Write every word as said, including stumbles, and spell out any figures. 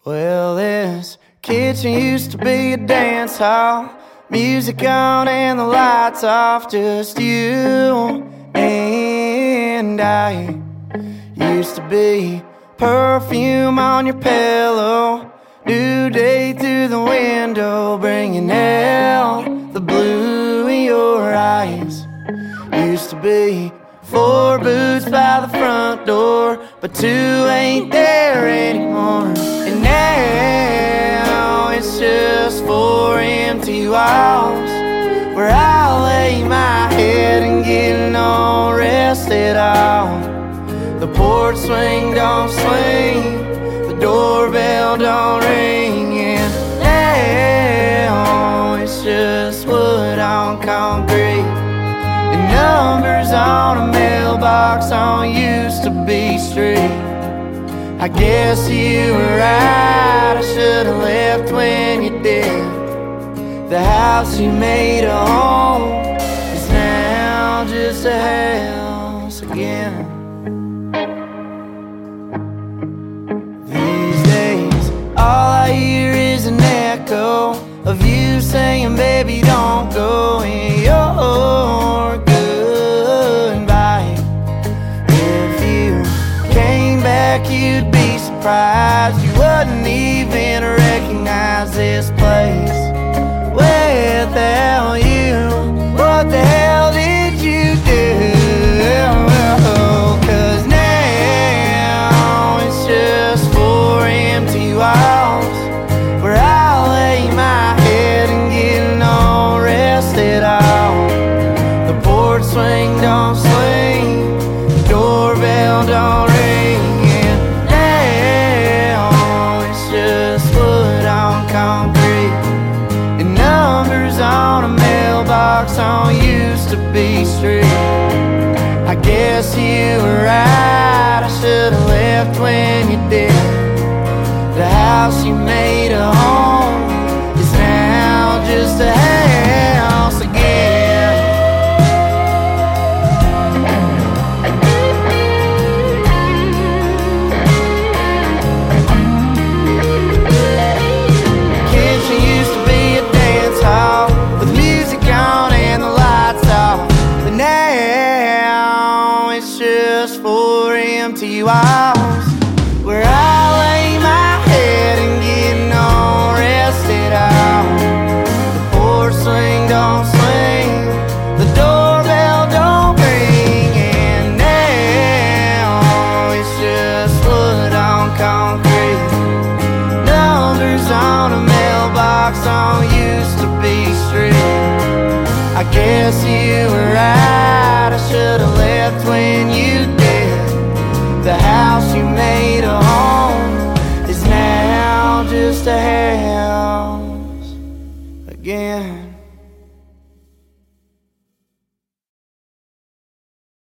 Well, this kitchen used to be a dance hall, music on and the lights off, just you and I. Used to be perfume on your pillow, new day through the window, bringing out the blue in your eyes. Used to be four boots by the front door, but two ain't there anymore. And now it's just four empty walls, where I lay my head and get no rest at all. The porch swing don't swing, the doorbell don't ring, and now it's just wood on concrete and numbers on a mailbox on used to be street. I guess you were right, I should've left when you did. The house you made a home is now just a house again. These days, all I hear is an echo of you saying, baby, don't go, and you're goodbye. If you came back, you'd be surprised you wouldn't even recognize this place without you. What the hell did you do? Cause now it's just four empty walls, where I lay my head and get no rest at all. The porch swing don't swing, the doorbell don't ring, and now it's just wood on concrete and numbers on a mailbox on used to be street. I guess you were right, I should've left when you did. The house you made a home is now just a house again. Kitchen used to be a dance hall with music on and the lights off, but now it's just four empty walls, where I lay my head and get no rest at all. The porch swing don't swing, the doorbell don't ring, and now it's just wood on concrete, numbers on a mailbox on used to be street. I guess you were right, I should've left when you did. The house you made a home is now just a house again.